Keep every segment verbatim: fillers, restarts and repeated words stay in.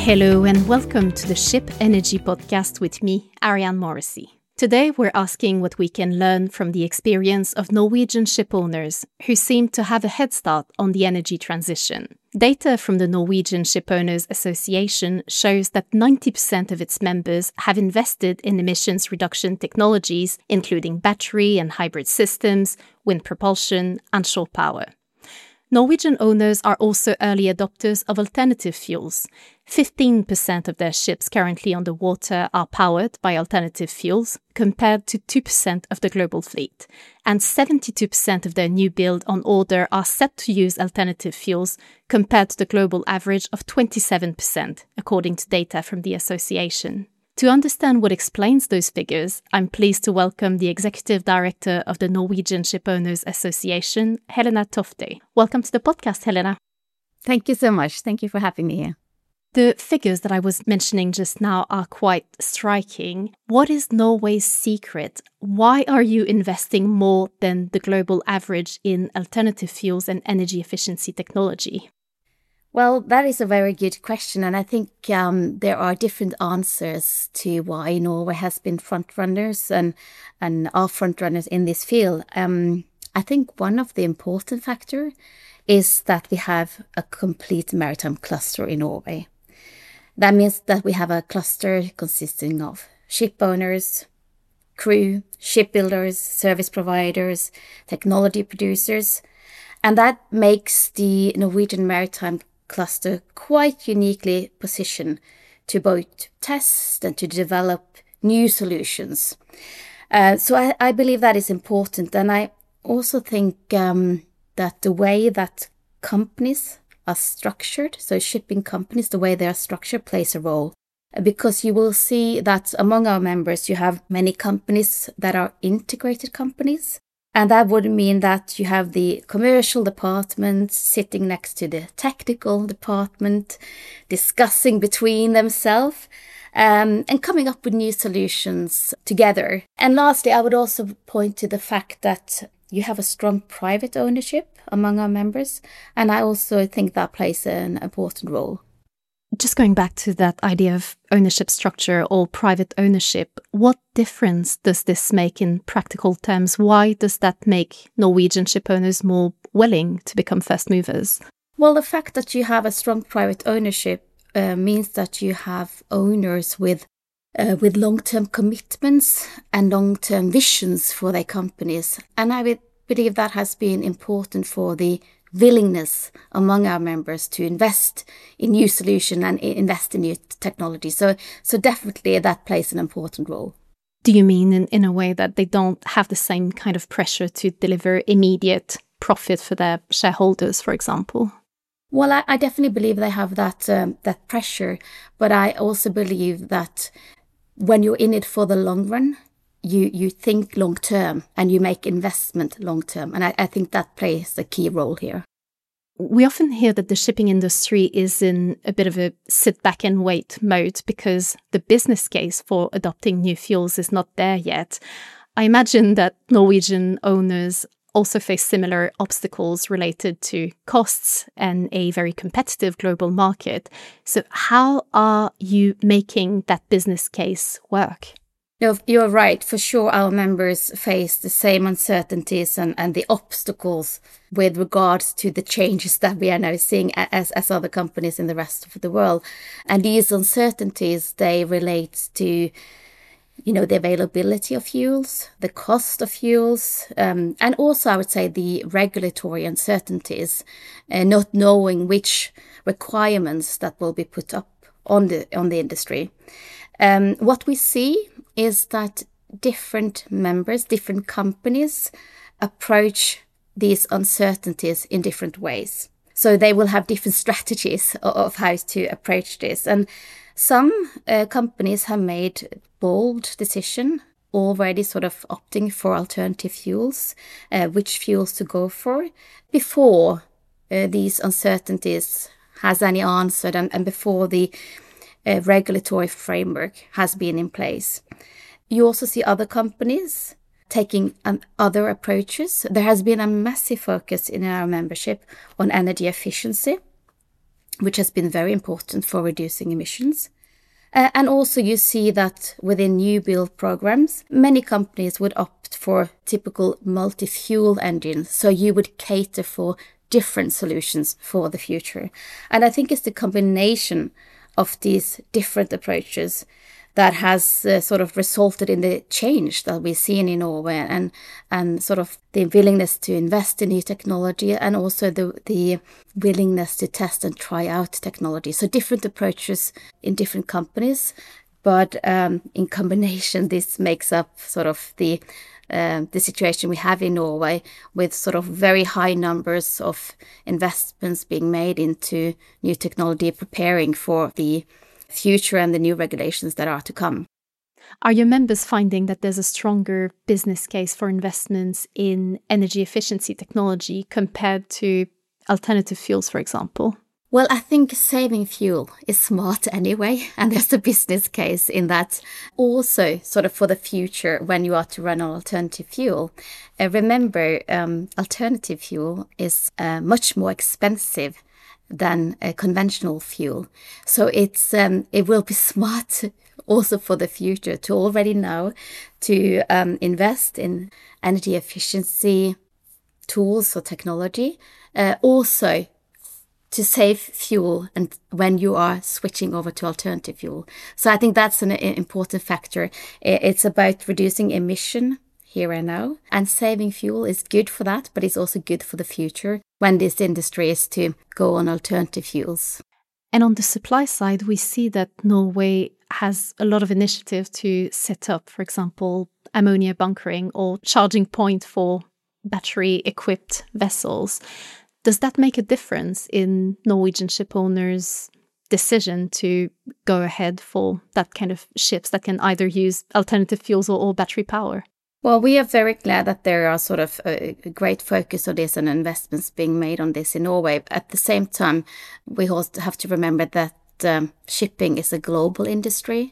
Hello and welcome to the Ship Energy podcast with me, Ariane Morrissey. Today we're asking what we can learn from the experience of Norwegian ship owners who seem to have a head start on the energy transition. Data from the Norwegian Ship Owners Association shows that ninety percent of its members have invested in emissions reduction technologies, including battery and hybrid systems, wind propulsion, and shore power. Norwegian owners are also early adopters of alternative fuels. fifteen percent of their ships currently on the water are powered by alternative fuels, compared to two percent of the global fleet. And seventy-two percent of their new build on order are set to use alternative fuels, compared to the global average of twenty-seven percent, according to data from the association. To understand what explains those figures, I'm pleased to welcome the Executive Director of the Norwegian Ship Owners Association, Helena Tofte. Welcome to the podcast, Helena. Thank you so much. Thank you for having me here. The figures that I was mentioning just now are quite striking. What is Norway's secret? Why are you investing more than the global average in alternative fuels and energy efficiency technology? Well, that is a very good question, and I think um, there are different answers to why Norway has been frontrunners and and are frontrunners in this field. Um, I think one of the important factors is that we have a complete maritime cluster in Norway. That means that we have a cluster consisting of ship owners, crew, shipbuilders, service providers, technology producers, and that makes the Norwegian maritime cluster quite uniquely positioned to both test and to develop new solutions. Uh, so I, I believe that is important, and I also think um, that the way that companies are structured, so shipping companies, the way they are structured plays a role. Because you will see that among our members you have many companies that are integrated companies. And that would mean that you have the commercial department sitting next to the technical department, discussing between themselves um, and coming up with new solutions together. And lastly, I would also point to the fact that you have a strong private ownership among our members. And I also think that plays an important role. Just going back to that idea of ownership structure or private ownership, what difference does this make in practical terms? Why does that make Norwegian ship owners more willing to become first movers? Well, the fact that you have a strong private ownership uh, means that you have owners with uh, with long-term commitments and long-term visions for their companies. And I would believe that has been important for the willingness among our members to invest in new solutions and invest in new technology. So so definitely that plays an important role. Do you mean in, in a way that they don't have the same kind of pressure to deliver immediate profit for their shareholders, for example? Well, I, I definitely believe they have that um, that pressure, but I also believe that when you're in it for the long run, You, you think long term and you make investment long term. And I, I think that plays a key role here. We often hear that the shipping industry is in a bit of a sit back and wait mode because the business case for adopting new fuels is not there yet. I imagine that Norwegian owners also face similar obstacles related to costs and a very competitive global market. So how are you making that business case work? No, you're right. For sure, our members face the same uncertainties and, and the obstacles with regards to the changes that we are now seeing as, as other companies in the rest of the world. And these uncertainties, they relate to, you know, the availability of fuels, the cost of fuels, um, and also, I would say, the regulatory uncertainties, uh, not knowing which requirements that will be put up on the on the industry. Um, what we see is that different members, different companies approach these uncertainties in different ways. So they will have different strategies of how to approach this. And some uh, companies have made bold decision already sort of opting for alternative fuels, uh, which fuels to go for, before uh, these uncertainties has any answered and, and before the uh, regulatory framework has been in place. You also see other companies taking um, other approaches. There has been a massive focus in our membership on energy efficiency. which has been very important for reducing emissions. Uh, and also you see that within new build programs, many companies would opt for typical multi-fuel engines. So you would cater for different solutions for the future. And I think it's the combination of these different approaches that has uh, sort of resulted in the change that we've seen in Norway, and and sort of the willingness to invest in new technology, and also the the willingness to test and try out technology. So different approaches in different companies, but um, in combination, this makes up sort of the uh, the situation we have in Norway, with sort of very high numbers of investments being made into new technology, preparing for the future and the new regulations that are to come. Are your members finding that there's a stronger business case for investments in energy efficiency technology compared to alternative fuels, for example? Well, I think saving fuel is smart anyway, and there's a business case in that. Also, sort of for the future, when you are to run on alternative fuel, uh, remember, um, alternative fuel is uh, much more expensive than a conventional fuel. So it's um, it will be smart also for the future to already now to um, invest in energy efficiency tools or technology, uh, also to save fuel and when you are switching over to alternative fuel. So I think that's an important factor. It's about reducing emission here and now, and saving fuel is good for that, but it's also good for the future when this industry is to go on alternative fuels. And on the supply side, we see that Norway has a lot of initiative to set up, for example, ammonia bunkering or charging point for battery-equipped vessels. Does that make a difference in Norwegian ship owners' decision to go ahead for that kind of ships that can either use alternative fuels or, or battery power? Well, we are very glad that there are sort of a great focus on this and investments being made on this in Norway. At the same time, we also have to remember that um, shipping is a global industry.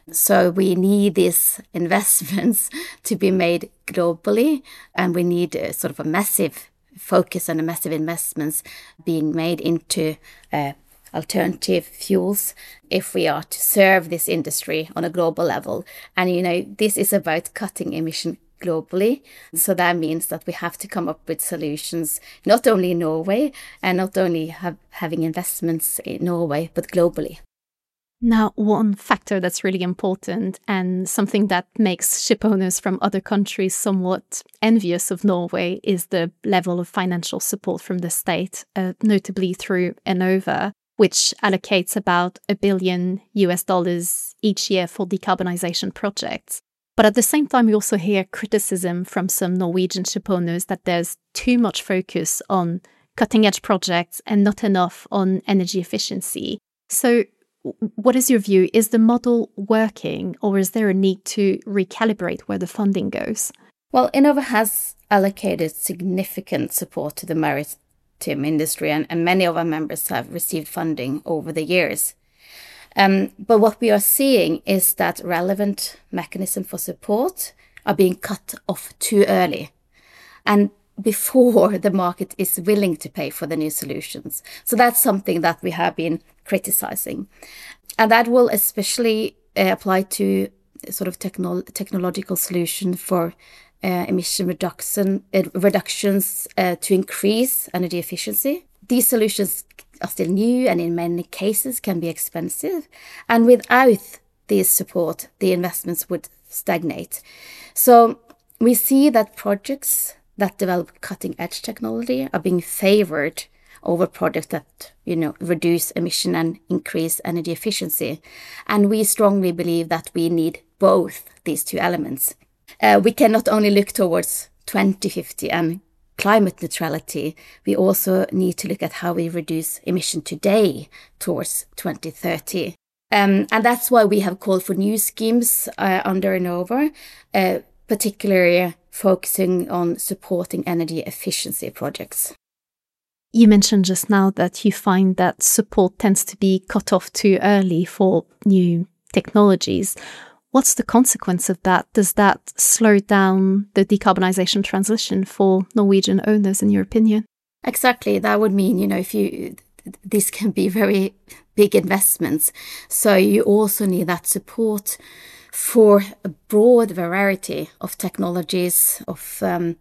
So we need these investments to be made globally, and we need a, sort of a massive focus and a massive investments being made into uh, alternative fuels if we are to serve this industry on a global level. And, you know, this is about cutting emission globally. So that means that we have to come up with solutions, not only in Norway and not only have, having investments in Norway, but globally. Now, one factor that's really important and something that makes ship owners from other countries somewhat envious of Norway is the level of financial support from the state, uh, notably through Enova, which allocates about a billion U S dollars each year for decarbonization projects. But at the same time, we also hear criticism from some Norwegian ship owners that there's too much focus on cutting-edge projects and not enough on energy efficiency. So what is your view? Is the model working, or is there a need to recalibrate where the funding goes? Well, Enova has allocated significant support to the maritime industry, and, and many of our members have received funding over the years. Um, but what we are seeing is that relevant mechanisms for support are being cut off too early, and before the market is willing to pay for the new solutions. So that's something that we have been criticizing. And that will especially uh, apply to sort of techno- technological solution for uh, emission reduction, uh, reductions uh, to increase energy efficiency. These solutions are still new and in many cases can be expensive. And without this support, the investments would stagnate. So we see that projects that develop cutting-edge technology are being favored over projects that, you know, reduce emission and increase energy efficiency. And we strongly believe that we need both these two elements. Uh, we cannot only look towards twenty fifty and climate neutrality. We also need to look at how we reduce emission today towards twenty thirty. Um, and that's why we have called for new schemes uh, under Enova, uh, particularly focusing on supporting energy efficiency projects. You mentioned just now that you find that support tends to be cut off too early for new technologies. What's the consequence of that? Does that slow down the decarbonization transition for Norwegian owners, in your opinion? Exactly. That would mean, you know, if you this can be very big investments. So you also need that support for a broad variety of technologies, of um,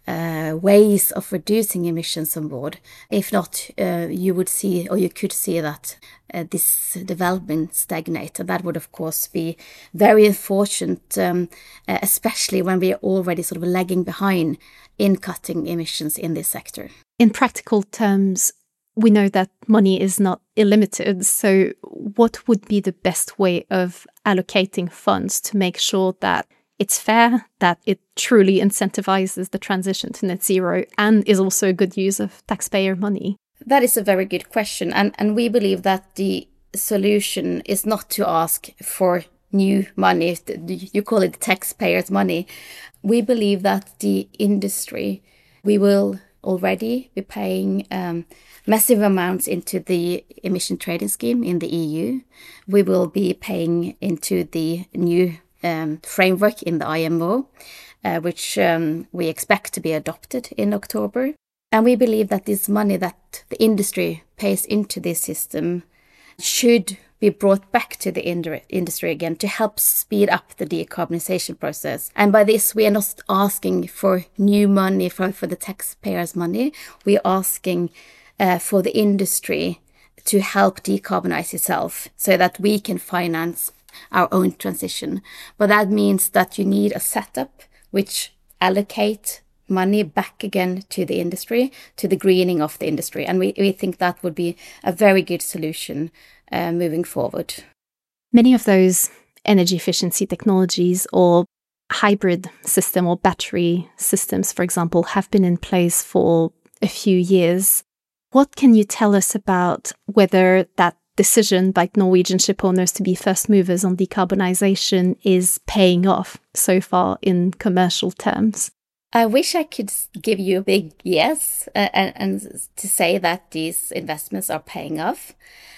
uh, ways of reducing emissions on board. If not, uh, you would see, or you could see that uh, this development stagnate. And that would, of course, be very unfortunate, um, uh, especially when we are already sort of lagging behind in cutting emissions in this sector. In practical terms, we know that money is not illimited. So what would be the best way of allocating funds to make sure that it's fair, that it truly incentivizes the transition to net zero and is also a good use of taxpayer money? That is a very good question. And, and we believe that the solution is not to ask for new money. You call it taxpayers' money. We believe that the industry, we will already be paying um, massive amounts into the emission trading scheme in the E U. We will be paying into the new um, framework in the I M O, uh, which um, we expect to be adopted in October. And we believe that this money that the industry pays into this system should be brought back to the industry again to help speed up the decarbonization process. And by this, we are not asking for new money for, for the taxpayers' money. We are asking uh, for the industry to help decarbonize itself so that we can finance our own transition. But that means that you need a setup which allocate money back again to the industry, to the greening of the industry. And we, we think that would be a very good solution uh, moving forward. Many of those energy efficiency technologies or hybrid system or battery systems, for example, have been in place for a few years. What can you tell us about whether that decision by Norwegian ship owners to be first movers on decarbonization is paying off so far in commercial terms? I wish I could give you a big yes uh, and, and to say that these investments are paying off.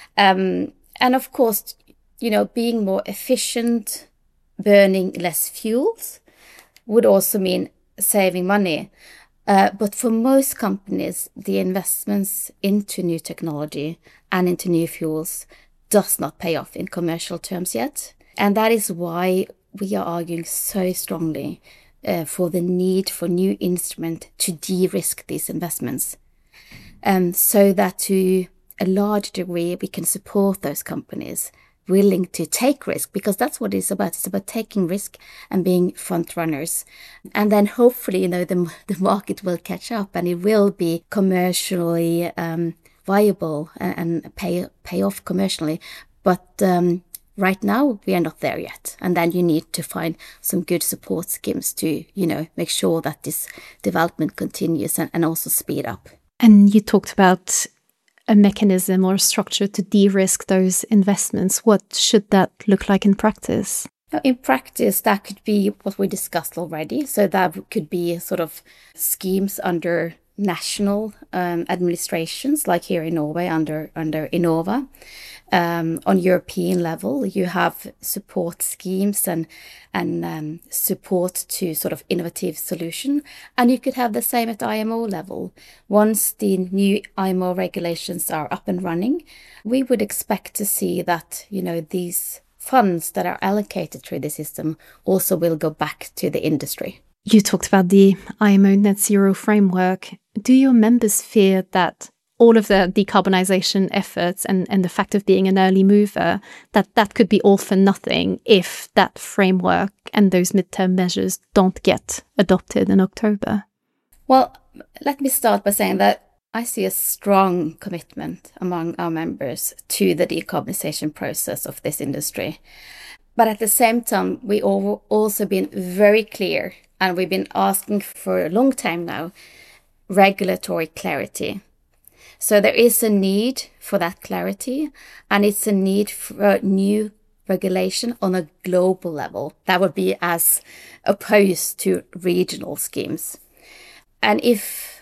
Um, and of course, you know, being more efficient, burning less fuels would also mean saving money. Uh, but for most companies, the investments into new technology and into new fuels does not pay off in commercial terms yet. And that is why we are arguing so strongly Uh, for the need for new instrument to de-risk these investments, um, so that to a large degree we can support those companies willing to take risk, because that's what it's about. It's about taking risk and being front runners. And then hopefully, you know, the, the market will catch up and it will be commercially um, viable and, and pay, pay off commercially. But um, right now, we are not there yet. And then you need to find some good support schemes to, you know, make sure that this development continues and, and also speed up. And you talked about a mechanism or a structure to de-risk those investments. What should that look like in practice? In practice, that could be what we discussed already. So that could be sort of schemes under national um, administrations, like here in Norway under, under Enova. Um, on European level, you have support schemes and and um, support to sort of innovative solution. And you could have the same at I M O level. Once the new I M O regulations are up and running, we would expect to see that, you know, these funds that are allocated through the system also will go back to the industry. You talked about the I M O net zero framework. Do your members fear that all of the decarbonization efforts and, and the fact of being an early mover, that that could be all for nothing if that framework and those midterm measures don't get adopted in October? Well, let me start by saying that I see a strong commitment among our members to the decarbonization process of this industry. But at the same time, we have also been very clear, and we've been asking for a long time now, regulatory clarity. So there is a need for that clarity, and it's a need for new regulation on a global level. That would be as opposed to regional schemes. And if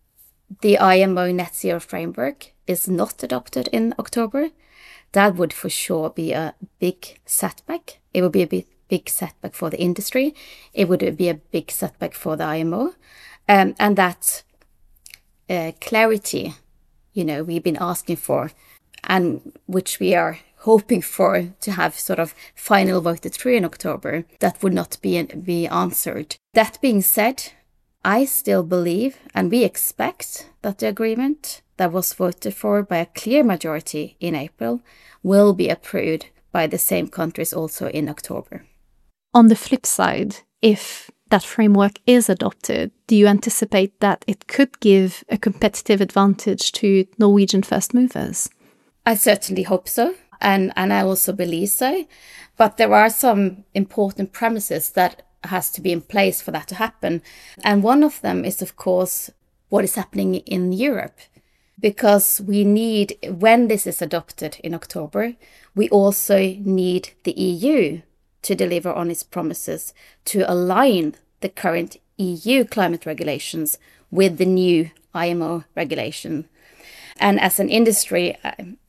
the I M O net zero framework is not adopted in October, that would for sure be a big setback. It would be a big, big setback for the industry. It would be a big setback for the I M O. Um, and that uh, clarity, you know, we've been asking for, and which we are hoping for to have sort of final voted through in October, that would not be be answered. That being said, I still believe and we expect that the agreement that was voted for by a clear majority in April will be approved by the same countries also in October. On the flip side, if that framework is adopted, do you anticipate that it could give a competitive advantage to Norwegian first movers? I certainly hope so, and, and I also believe so. But there are some important premises that has to be in place for that to happen. And one of them is, of course, what is happening in Europe. Because we need, when this is adopted in October, we also need the E U to deliver on its promises to align the current E U climate regulations with the new I M O regulation. And as an industry,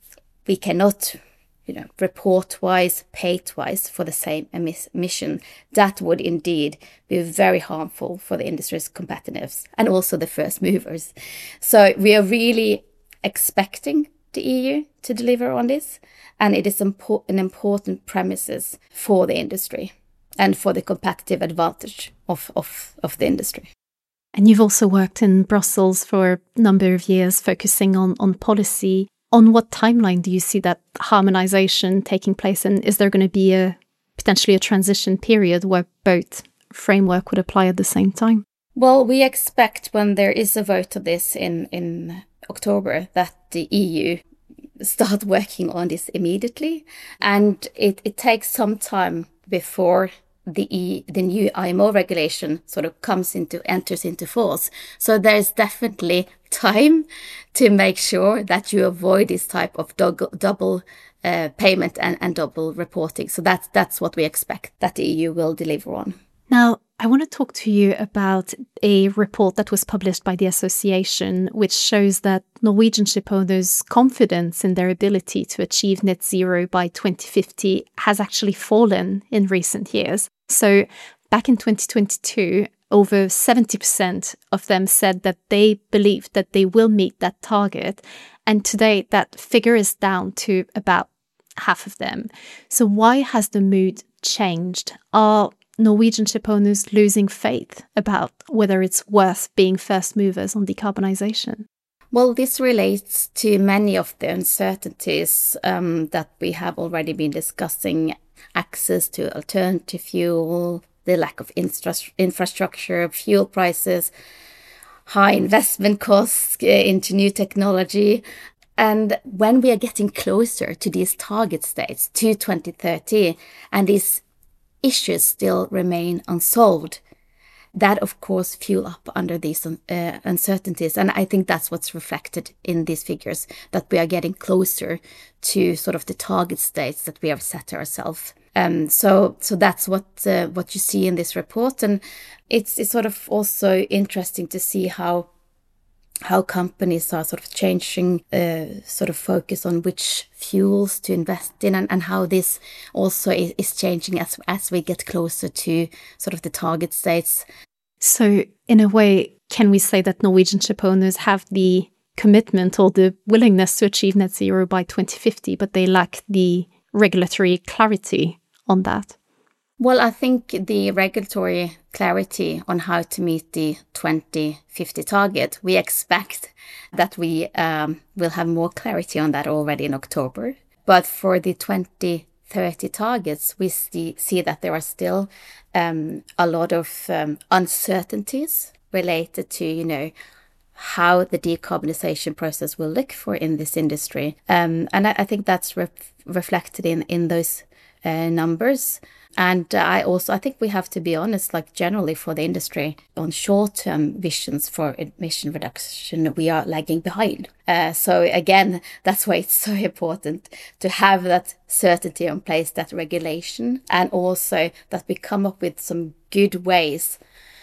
we cannot, you know, report twice, pay twice for the same emission. That would indeed be very harmful for the industry's competitiveness and also the first movers. So we are really expecting the E U to deliver on this, and it is impo- an important premises for the industry and for the competitive advantage of, of, of the industry. And you've also worked in Brussels for a number of years, focusing on, on policy. On what timeline do you see that harmonization taking place? And is there going to be a potentially a transition period where both framework would apply at the same time? Well, we expect when there is a vote of this in, in October that the E U start working on this immediately. And it, it takes some time before the e, the new I M O regulation sort of comes into, enters into force. So there's definitely time to make sure that you avoid this type of double, double uh, payment and, and double reporting. So that's, that's what we expect that the E U will deliver on. Now, I want to talk to you about a report that was published by the association, which shows that Norwegian ship owners' confidence in their ability to achieve net zero by twenty fifty has actually fallen in recent years. So back in twenty twenty-two, over seventy percent of them said that they believe that they will meet that target. And today that figure is down to about half of them. So why has the mood changed? Are Norwegian ship owners losing faith about whether it's worth being first movers on decarbonisation? Well, this relates to many of the uncertainties um, that we have already been discussing: access to alternative fuel, the lack of infra- infrastructure, fuel prices, high investment costs into new technology. And when we are getting closer to these target states, to twenty thirty, and these issues still remain unsolved, that of course fuel up under these uh, uncertainties. And I think that's what's reflected in these figures, that we are getting closer to sort of the target states that we have set ourselves. Um, so so that's what uh, what you see in this report. And it's, it's sort of also interesting to see how how companies are sort of changing uh, sort of focus on which fuels to invest in, and, and how this also is, is changing as as we get closer to sort of the target states. So in a way, can we say that Norwegian ship owners have the commitment or the willingness to achieve net zero by twenty fifty, but they lack the regulatory clarity on that? Well, I think the regulatory clarity on how to meet the twenty fifty target, we expect that we um, will have more clarity on that already in October. But for the twenty thirty targets, we see, see that there are still um, a lot of um, uncertainties related to, you know, how the decarbonization process will look for in this industry. Um, and I, I think that's re- reflected in, in those uh, numbers. And uh, I also, I think we have to be honest, like generally for the industry, on short-term visions for emission reduction, we are lagging behind. Uh, so again, that's why it's so important to have that certainty in place, that regulation, and also that we come up with some good ways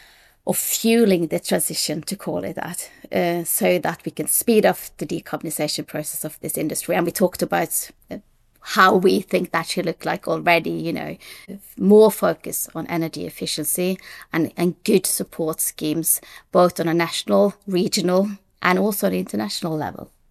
of fueling the transition, to call it that, uh, so that we can speed up the decarbonization process of this industry. And we talked about uh, how we think that should look like already, you know, more focus on energy efficiency and, and good support schemes, both on a national, regional, and also on the international level.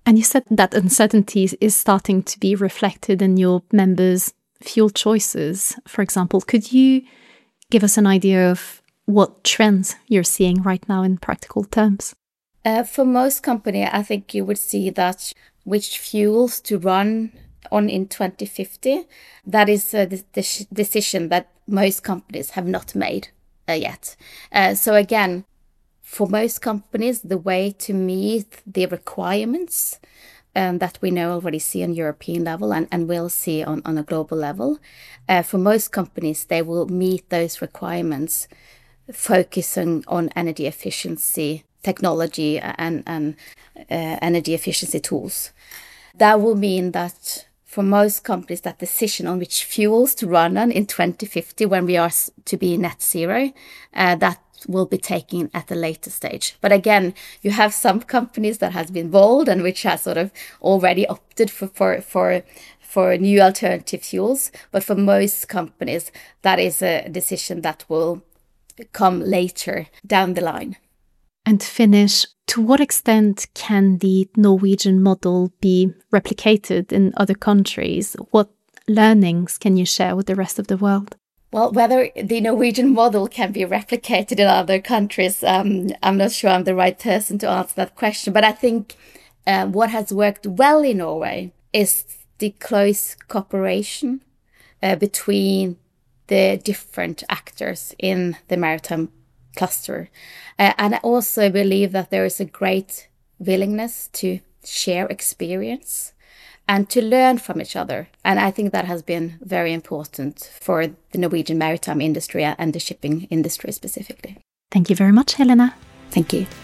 And you said that uncertainty is starting to be reflected in your members' fuel choices. For example, could you give us an idea of what trends you're seeing right now in practical terms? Uh, for most companies, I think you would see that which fuels to run on in twenty fifty, that is a de- de- decision that most companies have not made uh, yet. Uh, so again, for most companies, the way to meet the requirements um, that we now already see on European level and, and will see on, on a global level, uh, for most companies, they will meet those requirements focusing on energy efficiency technology and, and uh, energy efficiency tools. That will mean that for most companies, that decision on which fuels to run on in twenty fifty, when we are to be net zero, uh, that will be taken at a later stage. But again, you have some companies that has been bold and which has sort of already opted for for for, for new alternative fuels. But for most companies, that is a decision that will come later down the line. And to finish, to what extent can the Norwegian model be replicated in other countries? What learnings can you share with the rest of the world? Well, whether the Norwegian model can be replicated in other countries, um, I'm not sure I'm the right person to answer that question. But I think uh, what has worked well in Norway is the close cooperation uh, between the different actors in the maritime cluster. Uh, and I also believe that there is a great willingness to share experience and to learn from each other. And I think that has been very important for the Norwegian maritime industry and the shipping industry specifically. Thank you very much, Helena. Thank you.